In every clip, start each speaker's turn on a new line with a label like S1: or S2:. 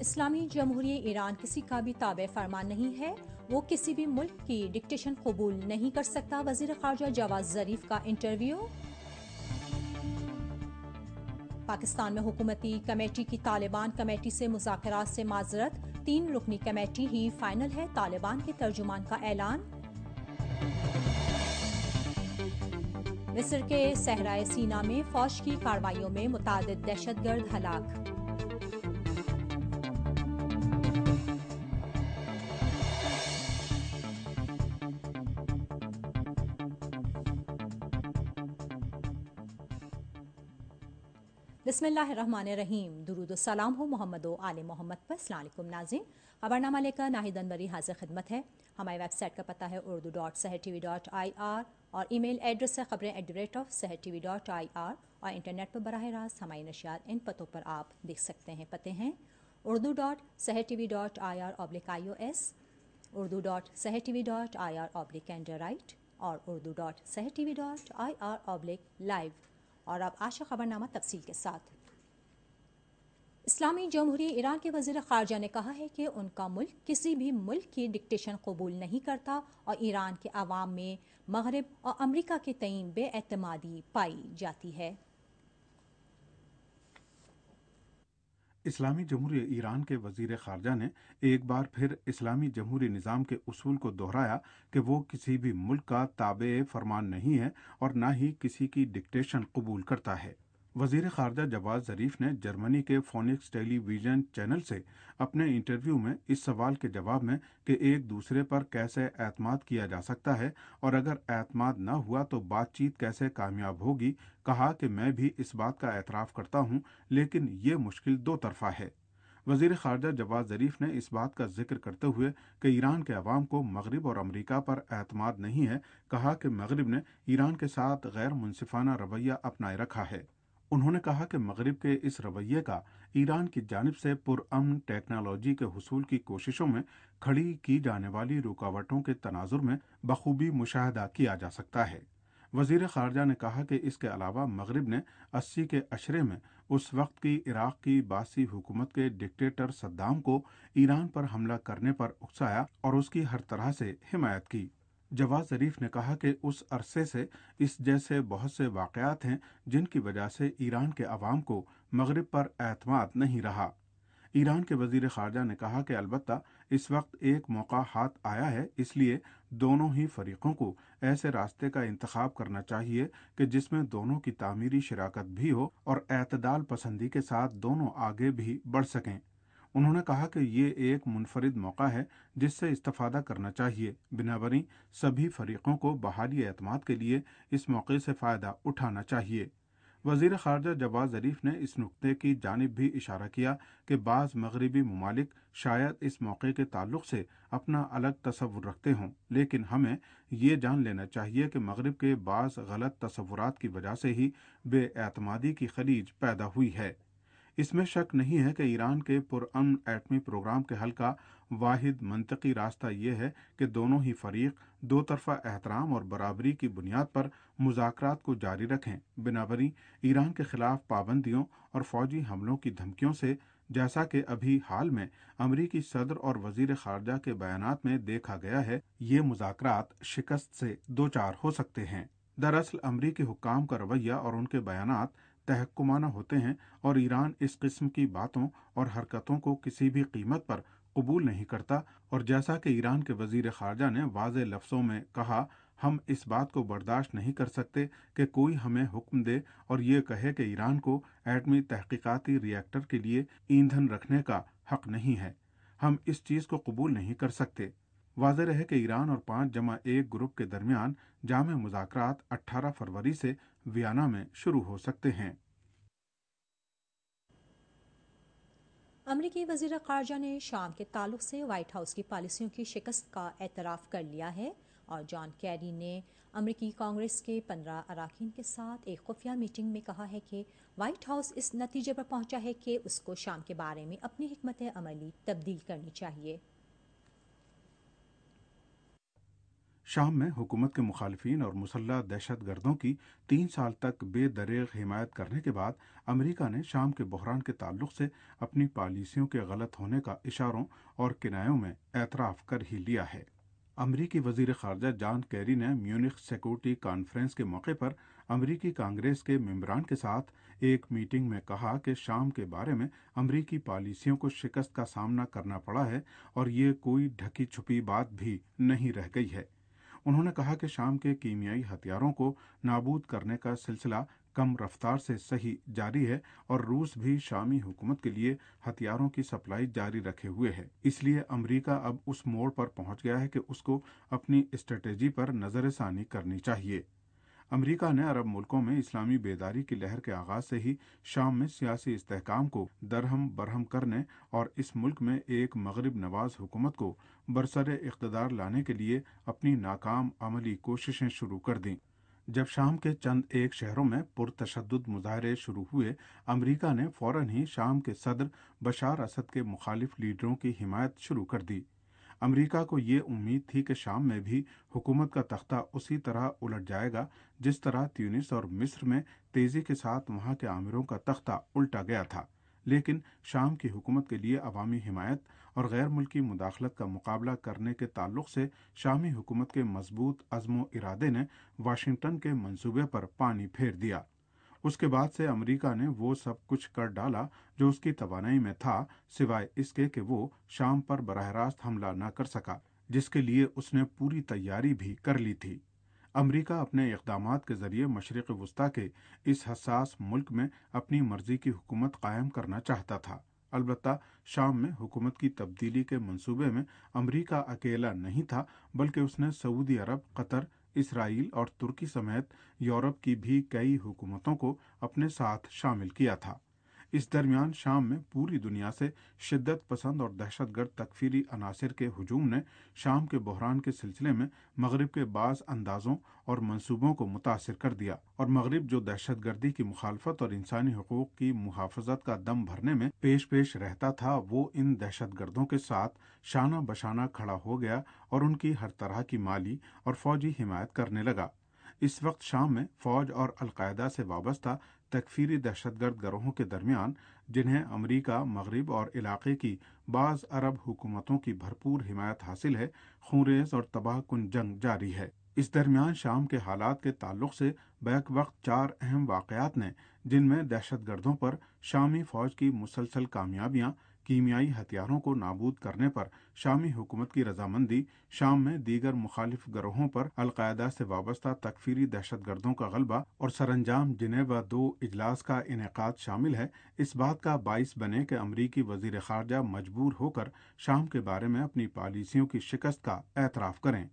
S1: اسلامی جمہوریہ ایران کسی کا بھی تابع فرمان نہیں ہے، وہ کسی بھی ملک کی ڈکٹیشن قبول نہیں کر سکتا، وزیر خارجہ جواز ظریف کا انٹرویو۔ پاکستان میں حکومتی کمیٹی کی طالبان کمیٹی سے مذاکرات سے معذرت، 3 رکنی کمیٹی ہی فائنل ہے، طالبان کے ترجمان کا اعلان۔ مصر کے صحرائے سینا میں فوج کی کارروائیوں میں متعدد دہشت گرد ہلاک۔ بسم اللہ الرحمن الرحیم، درود و سلام ہو محمد و آل محمد پر۔ السلام علیکم ناظرین، خبرنامہ لے کر ناہید انوری حاضر خدمت ہے۔ ہماری ویب سائٹ کا پتہ ہے urdu.sehertv.ir اور ای میل ایڈریس ہے خبریں@sehertv.ir اور انٹرنیٹ پر براہ راست ہماری نشریات ان پتوں پر آپ دیکھ سکتے ہیں۔ پتے ہیں urdu.sehertv.ir/ios، urdu.sehertv.ir/android اور urdu.sehertv.ir/live۔ اور اب آج کا خبرنامہ تفصیل کے ساتھ۔ اسلامی جمہوریہ ایران کے وزیر خارجہ نے کہا ہے کہ ان کا ملک کسی بھی ملک کی ڈکٹیشن قبول نہیں کرتا اور ایران کے عوام میں مغرب اور امریکہ کے تئیں بے اعتمادی پائی جاتی ہے۔
S2: اسلامی جمہوریہ ایران کے وزیر خارجہ نے ایک بار پھر اسلامی جمہوری نظام کے اصول کو دہرایا کہ وہ کسی بھی ملک کا تابع فرمان نہیں ہے اور نہ ہی کسی کی ڈکٹیشن قبول کرتا ہے۔ وزیر خارجہ جواز ظریف نے جرمنی کے فونکس ٹیلی ویژن چینل سے اپنے انٹرویو میں اس سوال کے جواب میں کہ ایک دوسرے پر کیسے اعتماد کیا جا سکتا ہے اور اگر اعتماد نہ ہوا تو بات چیت کیسے کامیاب ہوگی، کہا کہ میں بھی اس بات کا اعتراف کرتا ہوں لیکن یہ مشکل دو طرفہ ہے۔ وزیر خارجہ جواز ظریف نے اس بات کا ذکر کرتے ہوئے کہ ایران کے عوام کو مغرب اور امریکہ پر اعتماد نہیں ہے، کہا کہ مغرب نے ایران کے ساتھ غیر منصفانہ رویہ اپنائے رکھا ہے۔ انہوں نے کہا کہ مغرب کے اس رویے کا ایران کی جانب سے پرامن ٹیکنالوجی کے حصول کی کوششوں میں کھڑی کی جانے والی رکاوٹوں کے تناظر میں بخوبی مشاہدہ کیا جا سکتا ہے۔ وزیر خارجہ نے کہا کہ اس کے علاوہ مغرب نے 80 کے عشرے میں اس وقت کی عراق کی باسی حکومت کے ڈکٹیٹر صدام کو ایران پر حملہ کرنے پر اکسایا اور اس کی ہر طرح سے حمایت کی۔ جواز ظریف نے کہا کہ اس عرصے سے اس جیسے بہت سے واقعات ہیں جن کی وجہ سے ایران کے عوام کو مغرب پر اعتماد نہیں رہا۔ ایران کے وزیر خارجہ نے کہا کہ البتہ اس وقت ایک موقع ہاتھ آیا ہے، اس لیے دونوں ہی فریقوں کو ایسے راستے کا انتخاب کرنا چاہیے کہ جس میں دونوں کی تعمیری شراکت بھی ہو اور اعتدال پسندی کے ساتھ دونوں آگے بھی بڑھ سکیں۔ انہوں نے کہا کہ یہ ایک منفرد موقع ہے جس سے استفادہ کرنا چاہیے، بنابراً سبھی فریقوں کو بحالی اعتماد کے لیے اس موقع سے فائدہ اٹھانا چاہیے۔ وزیر خارجہ جواز ظریف نے اس نقطے کی جانب بھی اشارہ کیا کہ بعض مغربی ممالک شاید اس موقع کے تعلق سے اپنا الگ تصور رکھتے ہوں، لیکن ہمیں یہ جان لینا چاہیے کہ مغرب کے بعض غلط تصورات کی وجہ سے ہی بے اعتمادی کی خلیج پیدا ہوئی ہے۔ اس میں شک نہیں ہے کہ ایران کے پرامن ایٹمی پروگرام کے حل کا واحد منطقی راستہ یہ ہے کہ دونوں ہی فریق دو طرفہ احترام اور برابری کی بنیاد پر مذاکرات کو جاری رکھیں، بنابراً ایران کے خلاف پابندیوں اور فوجی حملوں کی دھمکیوں سے، جیسا کہ ابھی حال میں امریکی صدر اور وزیر خارجہ کے بیانات میں دیکھا گیا ہے، یہ مذاکرات شکست سے دوچار ہو سکتے ہیں۔ دراصل امریکی حکام کا رویہ اور ان کے بیانات تحکمانہ ہوتے ہیں اور ایران اس قسم کی باتوں اور حرکتوں کو کسی بھی قیمت پر قبول نہیں کرتا، اور جیسا کہ ایران کے وزیر خارجہ نے واضح لفظوں میں کہا، ہم اس بات کو برداشت نہیں کر سکتے کہ کوئی ہمیں حکم دے اور یہ کہے کہ ایران کو ایٹمی تحقیقاتی ری ایکٹر کے لیے ایندھن رکھنے کا حق نہیں ہے۔ ہم اس چیز کو قبول نہیں کر سکتے۔ واضح رہے کہ ایران اور 5+1 گروپ کے درمیان جامع مذاکرات 18 فروری سے ویانا میں شروع ہو سکتے ہیں۔
S1: امریکی وزیر خارجہ نے شام کے تعلق سے وائٹ ہاؤس کی پالیسیوں کی شکست کا اعتراف کر لیا ہے اور جان کیری نے امریکی کانگریس کے 15 اراکین کے ساتھ ایک خفیہ میٹنگ میں کہا ہے کہ وائٹ ہاؤس اس نتیجے پر پہنچا ہے کہ اس کو شام کے بارے میں اپنی حکمت عملی تبدیل کرنی چاہیے۔
S2: شام میں حکومت کے مخالفین اور مسلح دہشت گردوں کی 3 سال تک بے دریغ حمایت کرنے کے بعد امریکہ نے شام کے بحران کے تعلق سے اپنی پالیسیوں کے غلط ہونے کا اشاروں اور کنایوں میں اعتراف کر ہی لیا ہے۔ امریکی وزیر خارجہ جان کیری نے میونخ سیکورٹی کانفرنس کے موقع پر امریکی کانگریس کے ممبران کے ساتھ ایک میٹنگ میں کہا کہ شام کے بارے میں امریکی پالیسیوں کو شکست کا سامنا کرنا پڑا ہے اور یہ کوئی ڈھکی چھپی بات بھی نہیں رہ گئی ہے۔ انہوں نے کہا کہ شام کے کیمیائی ہتھیاروں کو نابود کرنے کا سلسلہ کم رفتار سے صحیح جاری ہے اور روس بھی شامی حکومت کے لیے ہتھیاروں کی سپلائی جاری رکھے ہوئے ہے۔ اس لیے امریکہ اب اس موڑ پر پہنچ گیا ہے کہ اس کو اپنی اسٹریٹجی پر نظر ثانی کرنی چاہیے۔ امریکہ نے عرب ملکوں میں اسلامی بیداری کی لہر کے آغاز سے ہی شام میں سیاسی استحکام کو درہم برہم کرنے اور اس ملک میں ایک مغرب نواز حکومت کو برسر اقتدار لانے کے لیے اپنی ناکام عملی کوششیں شروع کر دیں۔ جب شام کے چند ایک شہروں میں پرتشدد مظاہرے شروع ہوئے، امریکہ نے فوراً ہی شام کے صدر بشار اسد کے مخالف لیڈروں کی حمایت شروع کر دی۔ امریکہ کو یہ امید تھی کہ شام میں بھی حکومت کا تختہ اسی طرح الٹ جائے گا جس طرح تیونس اور مصر میں تیزی کے ساتھ وہاں کے آمروں کا تختہ الٹا گیا تھا، لیکن شام کی حکومت کے لیے عوامی حمایت اور غیر ملکی مداخلت کا مقابلہ کرنے کے تعلق سے شامی حکومت کے مضبوط عزم و ارادے نے واشنگٹن کے منصوبے پر پانی پھیر دیا۔ اس کے بعد سے امریکہ نے وہ سب کچھ کر ڈالا جو اس کی توانائی میں تھا، سوائے اس کے کہ وہ شام پر براہ راست حملہ نہ کر سکا، جس کے لیے اس نے پوری تیاری بھی کر لی تھی۔ امریکہ اپنے اقدامات کے ذریعے مشرق وسطیٰ کے اس حساس ملک میں اپنی مرضی کی حکومت قائم کرنا چاہتا تھا۔ البتہ شام میں حکومت کی تبدیلی کے منصوبے میں امریکہ اکیلا نہیں تھا، بلکہ اس نے سعودی عرب، قطر، اسرائیل اور ترکی سمیت یورپ کی بھی کئی حکومتوں کو اپنے ساتھ شامل کیا تھا۔ اس درمیان شام میں پوری دنیا سے شدت پسند اور دہشت گرد تکفیری عناصر کے ہجوم نے شام کے بحران کے سلسلے میں مغرب کے بعض اندازوں اور منصوبوں کو متاثر کر دیا، اور مغرب جو دہشت گردی کی مخالفت اور انسانی حقوق کی محافظت کا دم بھرنے میں پیش رہتا تھا، وہ ان دہشت گردوں کے ساتھ شانہ بشانہ کھڑا ہو گیا اور ان کی ہر طرح کی مالی اور فوجی حمایت کرنے لگا۔ اس وقت شام میں فوج اور القاعدہ سے وابستہ تکفیری دہشت گرد گروہوں کے درمیان، جنہیں امریکہ، مغرب اور علاقے کی بعض عرب حکومتوں کی بھرپور حمایت حاصل ہے، خونریز اور تباہ کن جنگ جاری ہے۔ اس درمیان شام کے حالات کے تعلق سے بیک وقت 4 اہم واقعات نے، جن میں دہشت گردوں پر شامی فوج کی مسلسل کامیابیاں، کیمیائی ہتھیاروں کو نابود کرنے پر شامی حکومت کی رضامندی، شام میں دیگر مخالف گروہوں پر القاعدہ سے وابستہ تکفیری دہشت گردوں کا غلبہ اور سر انجام جنیوا 2 اجلاس کا انعقاد شامل ہے، اس بات کا باعث بنے کہ امریکی وزیر خارجہ مجبور ہو کر شام کے بارے میں اپنی پالیسیوں کی شکست کا اعتراف کریں۔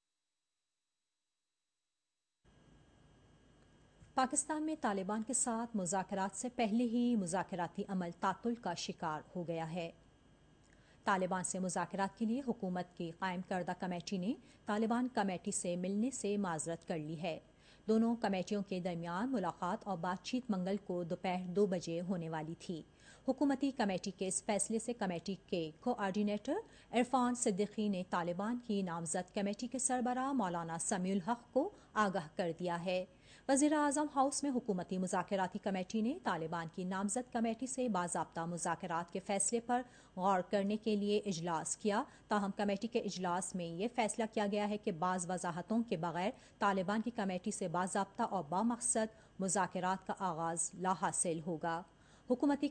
S1: پاکستان میں طالبان کے ساتھ مذاکرات سے پہلے ہی مذاکراتی عمل تعطل کا شکار ہو گیا ہے۔ طالبان سے مذاکرات کے لیے حکومت کی قائم کردہ کمیٹی نے طالبان کمیٹی سے ملنے سے معذرت کر لی ہے۔ دونوں کمیٹیوں کے درمیان ملاقات اور بات چیت منگل کو دوپہر 2 بجے ہونے والی تھی۔ حکومتی کمیٹی کے اس فیصلے سے کمیٹی کے کوآرڈینیٹر عرفان صدیقی نے طالبان کی نامزد کمیٹی کے سربراہ مولانا سمیع الحق کو آگاہ کر دیا ہے۔ وزیر اعظم ہاؤس میں حکومتی مذاکراتی کمیٹی نے طالبان کی نامزد کمیٹی سے باضابطہ مذاکرات کے فیصلے پر غور کرنے کے لیے اجلاس کیا، تاہم کمیٹی کے اجلاس میں یہ فیصلہ کیا گیا ہے کہ بعض وضاحتوں کے بغیر طالبان کی کمیٹی سے باضابطہ اور بامقصد مذاکرات کا آغاز لا حاصل ہوگا۔ حکومتی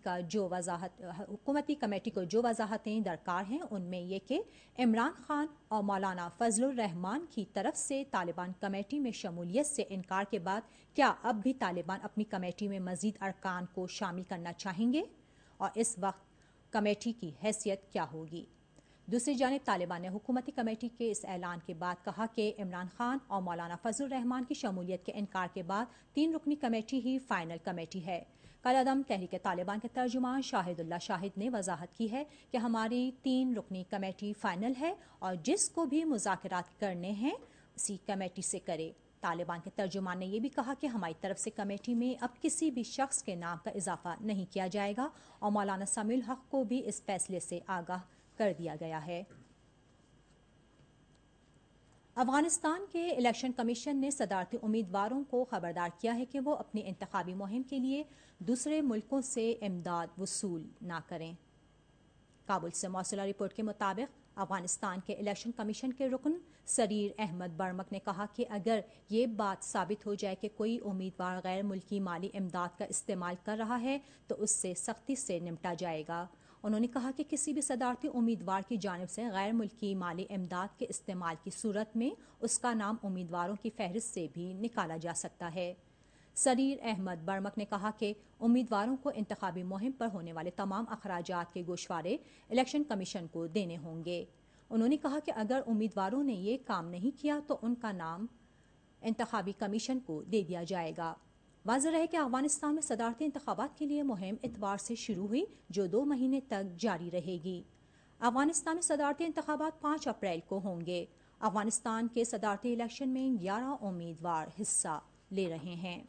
S1: کمیٹی کو جو وضاحتیں درکار ہیں ان میں یہ کہ عمران خان اور مولانا فضل الرحمان کی طرف سے طالبان کمیٹی میں شمولیت سے انکار کے بعد کیا اب بھی طالبان اپنی کمیٹی میں مزید ارکان کو شامل کرنا چاہیں گے، اور اس وقت کمیٹی کی حیثیت کیا ہوگی۔ دوسری جانب طالبان نے حکومتی کمیٹی کے اس اعلان کے بعد کہا کہ عمران خان اور مولانا فضل الرحمان کی شمولیت کے انکار کے بعد 3 رکنی کمیٹی ہی فائنل کمیٹی ہے۔ کالعدم تحریک طالبان کے ترجمان شاہد اللہ شاہد نے وضاحت کی ہے کہ ہماری 3 رکنی کمیٹی فائنل ہے اور جس کو بھی مذاکرات کرنے ہیں اسی کمیٹی سے کرے۔ طالبان کے ترجمان نے یہ بھی کہا کہ ہماری طرف سے کمیٹی میں اب کسی بھی شخص کے نام کا اضافہ نہیں کیا جائے گا اور مولانا سمیع الحق کو بھی اس فیصلے سے آگاہ کر دیا گیا ہے۔ افغانستان کے الیکشن کمیشن نے صدارتی امیدواروں کو خبردار کیا ہے کہ وہ اپنی انتخابی مہم کے لیے دوسرے ملکوں سے امداد وصول نہ کریں۔ کابل سے موصولہ رپورٹ کے مطابق افغانستان کے الیکشن کمیشن کے رکن سریر احمد برمک نے کہا کہ اگر یہ بات ثابت ہو جائے کہ کوئی امیدوار غیر ملکی مالی امداد کا استعمال کر رہا ہے تو اس سے سختی سے نمٹا جائے گا۔ انہوں نے کہا کہ کسی بھی صدارتی امیدوار کی جانب سے غیر ملکی مالی امداد کے استعمال کی صورت میں اس کا نام امیدواروں کی فہرست سے بھی نکالا جا سکتا ہے۔ سریر احمد برمک نے کہا کہ امیدواروں کو انتخابی مہم پر ہونے والے تمام اخراجات کے گوشوارے الیکشن کمیشن کو دینے ہوں گے۔ انہوں نے کہا کہ اگر امیدواروں نے یہ کام نہیں کیا تو ان کا نام انتخابی کمیشن کو دے دیا جائے گا۔ واضح رہے کہ افغانستان میں صدارتی انتخابات کے لیے مہم اتوار سے شروع ہوئی جو 2 مہینے تک جاری رہے گی۔ افغانستان میں صدارتی انتخابات 5 اپریل کو ہوں گے۔ افغانستان کے صدارتی الیکشن میں 11 امیدوار حصہ لے رہے ہیں۔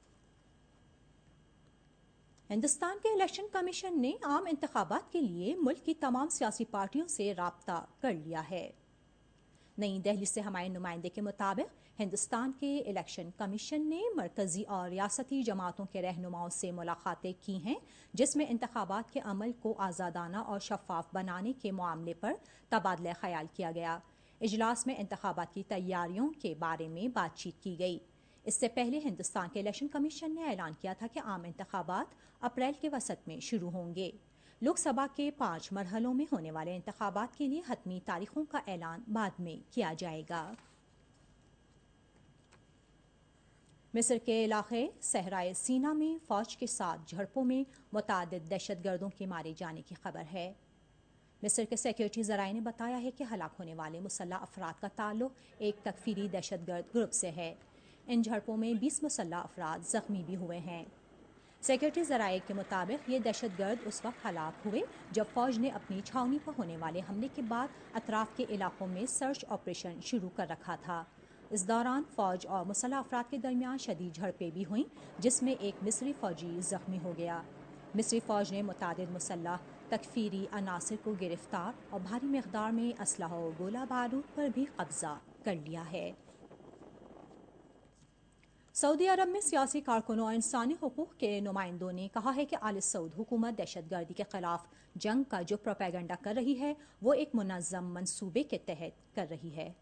S1: ہندوستان کے الیکشن کمیشن نے عام انتخابات کے لیے ملک کی تمام سیاسی پارٹیوں سے رابطہ کر لیا ہے۔ نئی دہلی سے ہمارے نمائندے کے مطابق ہندوستان کے الیکشن کمیشن نے مرکزی اور ریاستی جماعتوں کے رہنماؤں سے ملاقاتیں کی ہیں، جس میں انتخابات کے عمل کو آزادانہ اور شفاف بنانے کے معاملے پر تبادلہ خیال کیا گیا۔ اجلاس میں انتخابات کی تیاریوں کے بارے میں بات چیت کی گئی۔ اس سے پہلے ہندوستان کے الیکشن کمیشن نے اعلان کیا تھا کہ عام انتخابات اپریل کے وسط میں شروع ہوں گے۔ لوک سبھا کے 5 مرحلوں میں ہونے والے انتخابات کے لیے حتمی تاریخوں کا اعلان بعد میں کیا جائے گا۔ مصر کے علاقے صحرائے سینا میں فوج کے ساتھ جھڑپوں میں متعدد دہشت گردوں کے مارے جانے کی خبر ہے۔ مصر کے سیکیورٹی ذرائع نے بتایا ہے کہ ہلاک ہونے والے مسلح افراد کا تعلق ایک تکفیری دہشت گرد گروپ سے ہے۔ ان جھڑپوں میں 20 مسلح افراد زخمی بھی ہوئے ہیں۔ سیکیورٹی ذرائع کے مطابق یہ دہشت گرد اس وقت ہلاک ہوئے جب فوج نے اپنی چھاؤنی پر ہونے والے حملے کے بعد اطراف کے علاقوں میں سرچ آپریشن شروع کر رکھا تھا۔ اس دوران فوج اور مسلح افراد کے درمیان شدید جھڑپیں بھی ہوئیں، جس میں ایک مصری فوجی زخمی ہو گیا۔ مصری فوج نے متعدد مسلح تکفیری عناصر کو گرفتار اور بھاری مقدار میں اسلحہ و گولہ بارود پر بھی قبضہ کر لیا ہے۔ سعودی عرب میں سیاسی کارکنوں اور انسانی حقوق کے نمائندوں نے کہا ہے کہ آل سعود حکومت دہشت گردی کے خلاف جنگ کا جو پروپیگنڈا کر رہی ہے وہ ایک منظم منصوبے کے تحت کر رہی ہے۔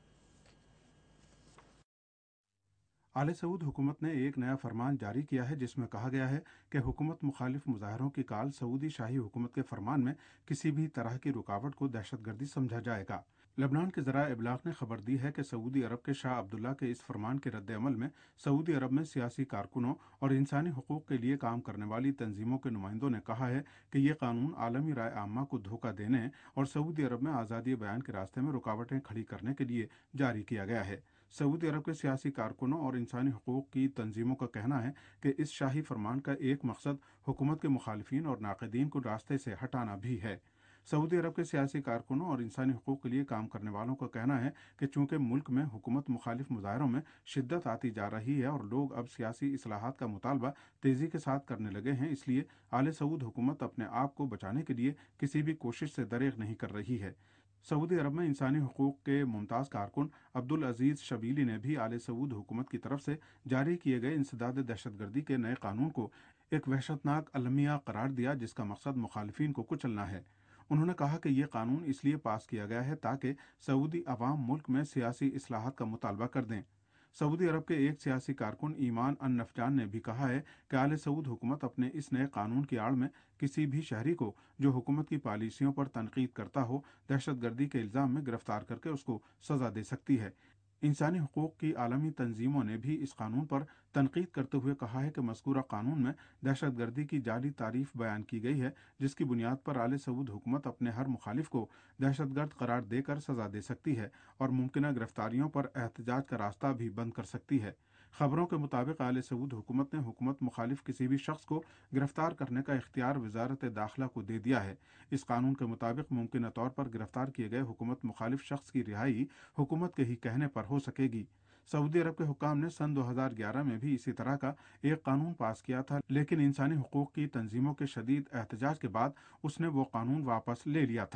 S2: آل سعود حکومت نے ایک نیا فرمان جاری کیا ہے جس میں کہا گیا ہے کہ حکومت مخالف مظاہروں کی کال سعودی شاہی حکومت کے فرمان میں کسی بھی طرح کی رکاوٹ کو دہشت گردی سمجھا جائے گا۔ لبنان کے ذرائع ابلاغ نے خبر دی ہے کہ سعودی عرب کے شاہ عبداللہ کے اس فرمان کے رد عمل میں سعودی عرب میں سیاسی کارکنوں اور انسانی حقوق کے لیے کام کرنے والی تنظیموں کے نمائندوں نے کہا ہے کہ یہ قانون عالمی رائے عامہ کو دھوکہ دینے اور سعودی عرب میں آزادی بیان کے راستے میں رکاوٹیں کھڑی کرنے کے لیے جاری کیا گیا ہے۔ سعودی عرب کے سیاسی کارکنوں اور انسانی حقوق کی تنظیموں کا کہنا ہے کہ اس شاہی فرمان کا ایک مقصد حکومت کے مخالفین اور ناقدین کو راستے سے ہٹانا بھی ہے۔ سعودی عرب کے سیاسی کارکنوں اور انسانی حقوق کے لیے کام کرنے والوں کا کہنا ہے کہ چونکہ ملک میں حکومت مخالف مظاہروں میں شدت آتی جا رہی ہے اور لوگ اب سیاسی اصلاحات کا مطالبہ تیزی کے ساتھ کرنے لگے ہیں، اس لیے آل سعود حکومت اپنے آپ کو بچانے کے لیے کسی بھی کوشش سے دریغ نہیں کر رہی ہے۔ سعودی عرب میں انسانی حقوق کے ممتاز کارکن عبدالعزیز شبیلی نے بھی آل سعود حکومت کی طرف سے جاری کیے گئے انسداد دہشت گردی کے نئے قانون کو ایک وحشتناک المیہ قرار دیا جس کا مقصد مخالفین کو کچلنا ہے۔ انہوں نے کہا کہ یہ قانون اس لیے پاس کیا گیا ہے تاکہ سعودی عوام ملک میں سیاسی اصلاحات کا مطالبہ کر دیں۔ سعودی عرب کے ایک سیاسی کارکن ایمان النفجان نے بھی کہا ہے کہ آل سعود حکومت اپنے اس نئے قانون کی آڑ میں کسی بھی شہری کو جو حکومت کی پالیسیوں پر تنقید کرتا ہو دہشت گردی کے الزام میں گرفتار کر کے اس کو سزا دے سکتی ہے۔ انسانی حقوق کی عالمی تنظیموں نے بھی اس قانون پر تنقید کرتے ہوئے کہا ہے کہ مذکورہ قانون میں دہشت گردی کی جعلی تعریف بیان کی گئی ہے جس کی بنیاد پر آل سعود حکومت اپنے ہر مخالف کو دہشت گرد قرار دے کر سزا دے سکتی ہے اور ممکنہ گرفتاریوں پر احتجاج کا راستہ بھی بند کر سکتی ہے۔ خبروں کے مطابق آل سعود حکومت نے حکومت مخالف کسی بھی شخص کو گرفتار کرنے کا اختیار وزارت داخلہ کو دے دیا ہے۔ اس قانون کے مطابق ممکنہ طور پر گرفتار کیے گئے حکومت مخالف شخص کی رہائی حکومت کے ہی کہنے پر ہو سکے گی۔ سعودی عرب کے حکام نے سن 2011 میں بھی اسی طرح کا ایک قانون پاس کیا تھا، لیکن انسانی حقوق کی تنظیموں کے شدید احتجاج کے بعد اس نے وہ قانون واپس لے لیا تھا۔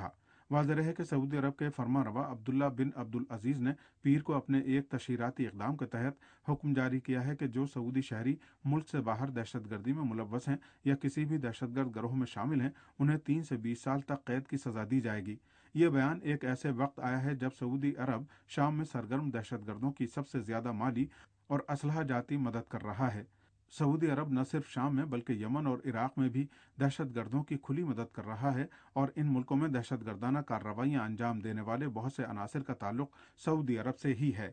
S2: वाज़ेह है कि सऊदी अरब के फरमानरवा अब्दुल्ला बिन अब्दुल अजीज़ ने पीर को अपने एक तशहीराती इक़दाम के तहत हुक्म जारी किया है कि जो सऊदी शहरी मुल्क से बाहर दहशतगर्दी में मुलव्वस हैं या किसी भी दहशतगर्द गिरोह में शामिल हैं, उन्हें 3 से 20 साल तक कैद की सज़ा दी जाएगी। ये बयान एक ऐसे वक्त आया है जब सऊदी अरब शाम में सरगर्म दहशतगर्दों की सबसे ज़्यादा माली और असलहा जाती मदद कर रहा है। सऊदी अरब न सिर्फ शाम में बल्कि यमन और इराक में भी दहशतगर्दों की खुली मदद कर रहा है और इन मुल्कों में दहशतगर्दाना कार्रवाइयां अंजाम देने वाले बहुत से अनासिर का ताल्लुक सऊदी अरब से ही है।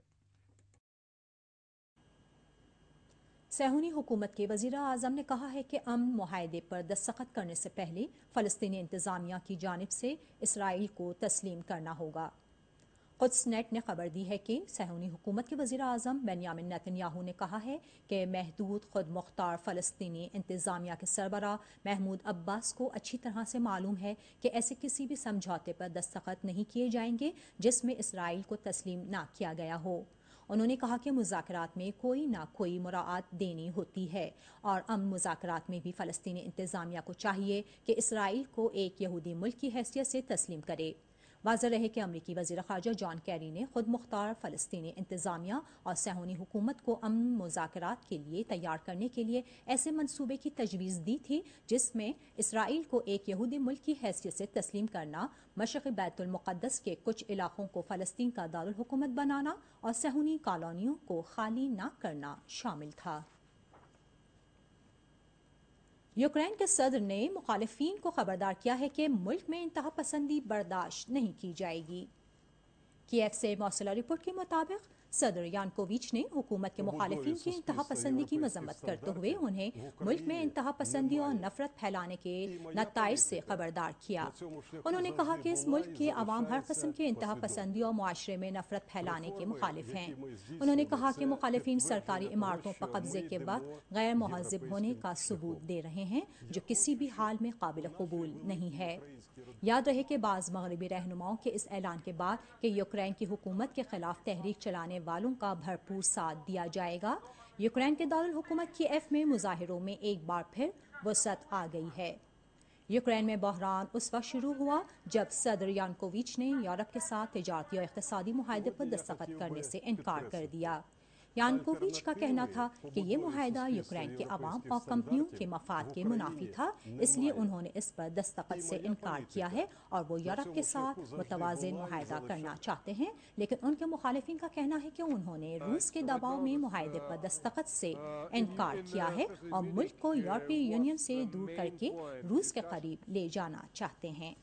S1: सहूनी हुकूमत के वज़ीर आज़म ने कहा है कि अमन मुआहदे पर दस्तखत करने से पहले फ़लस्तीनी इंतज़ामिया की जानिब से इसराइल को तस्लीम करना होगा। कुद्स नेट ने खबर दी है कि सहूनी हुकूमत के वज़ीर आज़म बेंयामिन नेतन्याहू ने कहा है कि महदूद खुद मुख्तार फ़लस्तीनी इंतज़ामिया के सरबराह महमूद अब्बास को अच्छी तरह से मालूम है कि ऐसे किसी भी समझौते पर दस्तखत नहीं किए जाएंगे जिसमें इसराइल को तस्लीम ना किया गया हो। उन्होंने कहा कि मुज़ाकरात में कोई ना कोई मुराआत देनी होती है और अमन मुज़ाकरात में भी फ़लस्तीनी इंतज़ामिया को चाहिए कि इसराइल को एक यहूदी मुल्क की हैसियत से तस्लीम करे। वाज़ेह रहे कि अमरीकी वज़ीर ख़ारजा जॉन कैरी ने खुद मुख्तार फ़लस्तीनी इंतज़ामिया और सहूनी हुकूमत को अमन मुज़ाकरात के लिए तैयार करने के लिए ऐसे मंसूबे की तजवीज़ दी थी जिसमें इसराइल को एक यहूदी मुल्क की हैसियत से तस्लीम करना, मशरक़ी बैतुल मुक़द्दस के कुछ इलाक़ों को फ़लस्तीन का दारुल हुकूमत बनाना और सहूनी कॉलोनियों को खाली न करना शामिल था। यूक्रेन के सदर ने मुखालिफिन को खबरदार किया है कि मुल्क में इंतहा पसंदी बर्दाश्त नहीं की जाएगी। कीव से मौसूला रिपोर्ट के मुताबिक सदर यानकोविच ने हुकूमत के मुखालिफिन की इंतहा पसंदी की मजम्मत करते हुए उन्हें मुल्क में इंतहा पसंदी और नफरत फैलाने के नताइज से खबरदार किया। उन्होंने कहा कि इस मुल्क के अवाम हर किस्म के इंतहा पसंदी और मुआशरे में नफरत फैलाने के मुखालिफ हैं। उन्होंने कहा कि मुखालिफिन सरकारी इमारतों पर कब्जे के वक्त गैर मुहज़्ज़ब होने का सबूत दे रहे हैं जो किसी भी हाल में काबिल कबूल नहीं है। याद रहे कि बाज़ मगरबी रहनुमाओं के इस ऐलान के बाद कि यूक्रेन की हुकूमत के खिलाफ तहरीक चलाने वालों का भरपूर साथ दिया जाएगा, यूक्रेन के दारुल हुकूमत कीव में मुजाहिरों में एक बार फिर वसअत आ गई है। यूक्रेन में बहरान उस वक्त शुरू हुआ जब सदर यानकोविच ने यूरोप के साथ तिजारती और इक़्तिसादी मुआहदे पर दस्तखत करने से इनकार कर दिया। यानकोविच का कहना था कि ये मुआहदा यूक्रेन के अवाम और कंपनियों के मफाद के मुनाफी था, इसलिए उन्होंने इस पर दस्तखत से इनकार किया है और वो यूरोप के साथ मुतवाज़िन मुआहदा करना चाहते हैं। लेकिन उनके मुखालिफिन का कहना है कि उन्होंने रूस के दबाव में मुआहदे पर दस्तखत से इनकार किया है और मुल्क को यूरोपीय यूनियन से दूर करके रूस के करीब ले जाना चाहते हैं।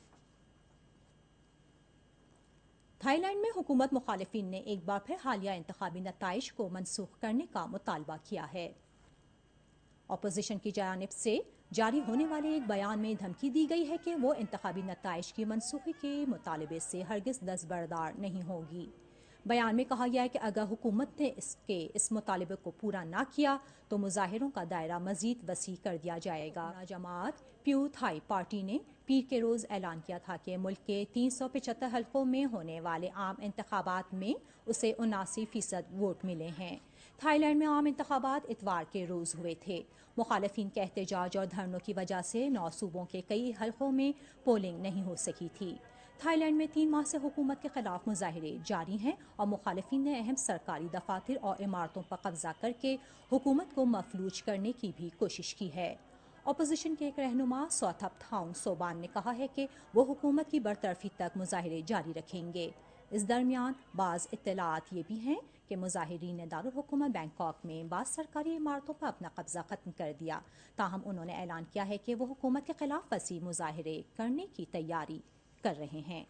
S1: थाईलैंड में हुकूमत मुखालिफिन ने एक बार फिर हालिया इंतखाबी नताइज को मनसूख करने का मुतालबा किया है। अपोजिशन की जानिब से जारी होने वाले एक बयान में धमकी दी गई है कि वो इंतखाबी नताइज की मनसूखी के मुतालबे से हरगिज़ दस्तबरदार नहीं होगी। बयान में कहा गया है कि अगर हुकूमत ने इस मुतालबे को पूरा ना किया तो मुजाहिरों का दायरा मजीद वसी कर दिया जाएगा। जमात प्यू थाई पार्टी ने पीर के रोज़ ऐलान किया था कि मुल्क के 375 हल्कों में होने वाले आम इंतखाबात में उसे 79% वोट मिले हैं। थाईलैंड में आम इंतखाबात इतवार के रोज़ हुए थे। मुखालिफिन के एहतजाज और धरनों की वजह से 9 सूबों के कई हल्कों में पोलिंग नहीं हो सकी थी। थाईलैंड में 3 माह से हुकूमत के खिलाफ मुजाहिरे जारी हैं और मुखालिफिन ने अहम सरकारी दफातर और इमारतों पर कब्जा करके हुकूमत को मफलूज करने की भी कोशिश की है। अपोजिशन के एक रहनुमा सौथप थाउंग सोबान ने कहा है कि वो हुकूमत की बरतरफी तक मुजाहिरे जारी रखेंगे। इस दरमियान बाज़ इत्तलाआत ये भी हैं कि मुजाहिरीन ने दारुल हुकूमत बैंकॉक में बाज़ सरकारी इमारतों पर अपना कब्जा ख़त्म कर दिया। ताहम उन्होंने ऐलान किया है कि वो हुकूमत के खिलाफ वसी मुजाहिरे करने की तैयारी कर रहे हैं।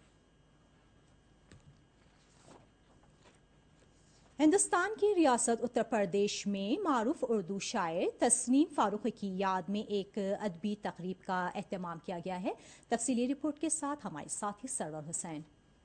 S1: हिंदुस्तान की रियासत उत्तर प्रदेश में मारूफ उर्दू शायर तस्नीम फारूक की याद में एक अदबी तकरीब का एहतमाम किया गया है। तफसीली रिपोर्ट के साथ हमारे साथी सरवर हुसैन।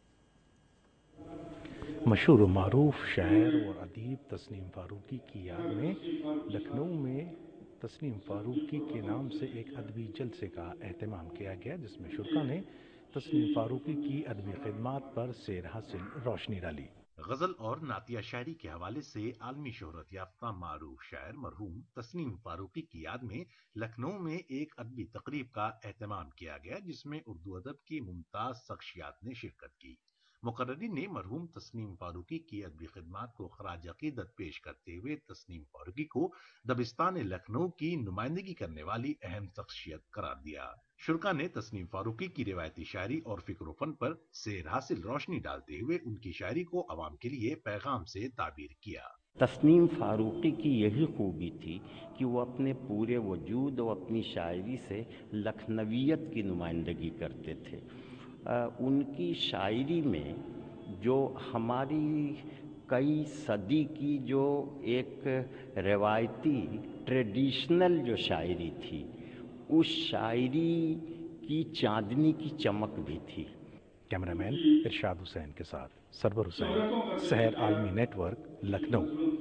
S3: मशहूर व मारूफ शायर और अदीब तस्नीम फारूकी की याद में लखनऊ में तस्नीम फारूकी के नाम से एक अदबी जलसे का एहतमाम किया गया, जिसमें शुरा ने तस्नीम फारूकी की अदबी खिदमात पर सेर हासिल रोशनी डाली।
S4: غزل اور نعتیہ شاعری کے حوالے سے عالمی شہرت یافتہ معروف شاعر مرحوم تسنیم فاروقی کی یاد میں لکھنؤ میں ایک ادبی تقریب کا اہتمام کیا گیا، جس میں اردو ادب کی ممتاز شخصیات نے شرکت کی۔ مقررین نے مرحوم تسنیم فاروقی کی ادبی خدمات کو خراج عقیدت پیش کرتے ہوئے تسنیم فاروقی کو دبستان لکھنؤ کی نمائندگی کرنے والی اہم شخصیت قرار دیا۔ شرکا نے تسنیم فاروقی کی روایتی شاعری اور فکر و فن پر سیر حاصل روشنی ڈالتے ہوئے ان کی شاعری کو عوام کے لیے پیغام سے تعبیر کیا۔
S5: تسنیم فاروقی کی یہی خوبی تھی کہ وہ اپنے پورے وجود اور اپنی شاعری سے لکھنویت کی نمائندگی کرتے تھے۔ ان کی شاعری میں جو ہماری کئی صدی کی جو ایک روایتی ٹریڈیشنل جو شاعری تھی، اس شاعری کی چاندنی کی چمک بھی تھی۔
S3: کیمرہ مین ارشاد حسین کے ساتھ سرور حسین، سحر عالمی نیٹ ورک، لکھنؤ۔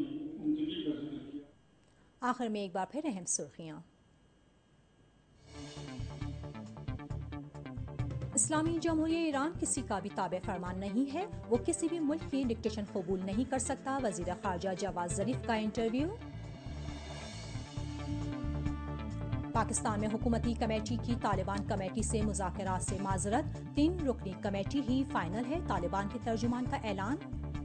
S1: آخر میں ایک بار پھر اہم سرخیاں۔ اسلامی جمہوریہ ایران کسی کا بھی تابع فرمان نہیں ہے، وہ کسی بھی ملک کی ڈکٹیشن قبول نہیں کر سکتا، وزیر خارجہ جواد ظریف کا انٹرویو۔ پاکستان میں حکومتی کمیٹی کی طالبان کمیٹی سے مذاکرات سے معذرت، 3 رکنی کمیٹی ہی فائنل ہے، طالبان کے ترجمان کا اعلان۔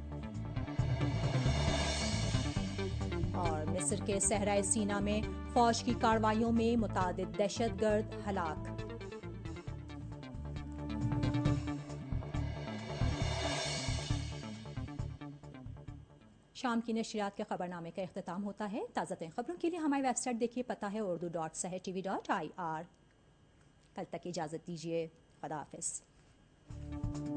S1: اور مصر کے صحرائے سینا میں فوج کی کارروائیوں میں متعدد دہشت گرد ہلاک۔ شام کی نشریات کے خبرنامے کا اختتام ہوتا ہے۔ تازہ ترین خبروں کے لیے ہماری ویب سائٹ دیکھیے، پتہ ہے urdu.sahartv.ir۔ کل تک اجازت دیجیے، خدا حافظ۔